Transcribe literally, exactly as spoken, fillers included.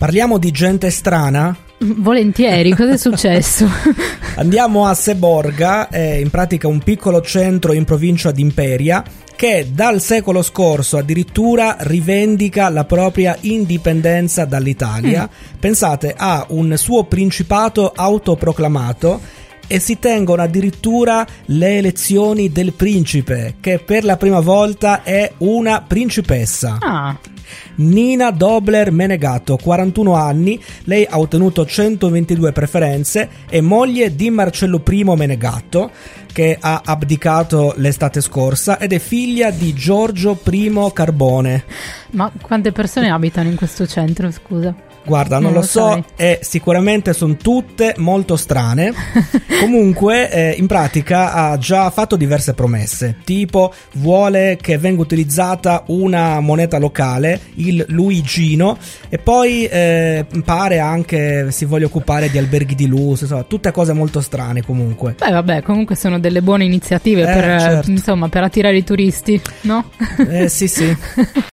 Parliamo di gente strana? Volentieri, cosa è successo? Andiamo a Seborga, è in pratica un piccolo centro in provincia di Imperia che dal secolo scorso addirittura rivendica la propria indipendenza dall'Italia. Mm. Pensate, ha un suo principato autoproclamato e si tengono addirittura le elezioni del principe, che per la prima volta è una principessa. Ah. Nina Dobler Menegatto, quarantuno anni, lei ha ottenuto centoventidue preferenze, è moglie di Marcello I Menegatto, che ha abdicato l'estate scorsa, ed è figlia di Giorgio I Carbone. Ma quante persone abitano in questo centro, scusa? Guarda, non, non lo, lo so sai. E sicuramente sono tutte molto strane. Comunque, eh, in pratica ha già fatto diverse promesse, tipo vuole che venga utilizzata una moneta locale, il Luigino, e poi eh, pare anche si voglia occupare di alberghi di lusso, insomma, tutte cose molto strane comunque. Beh, vabbè, comunque sono delle buone iniziative eh, per, certo. insomma, per attirare i turisti, no? Eh, sì, sì.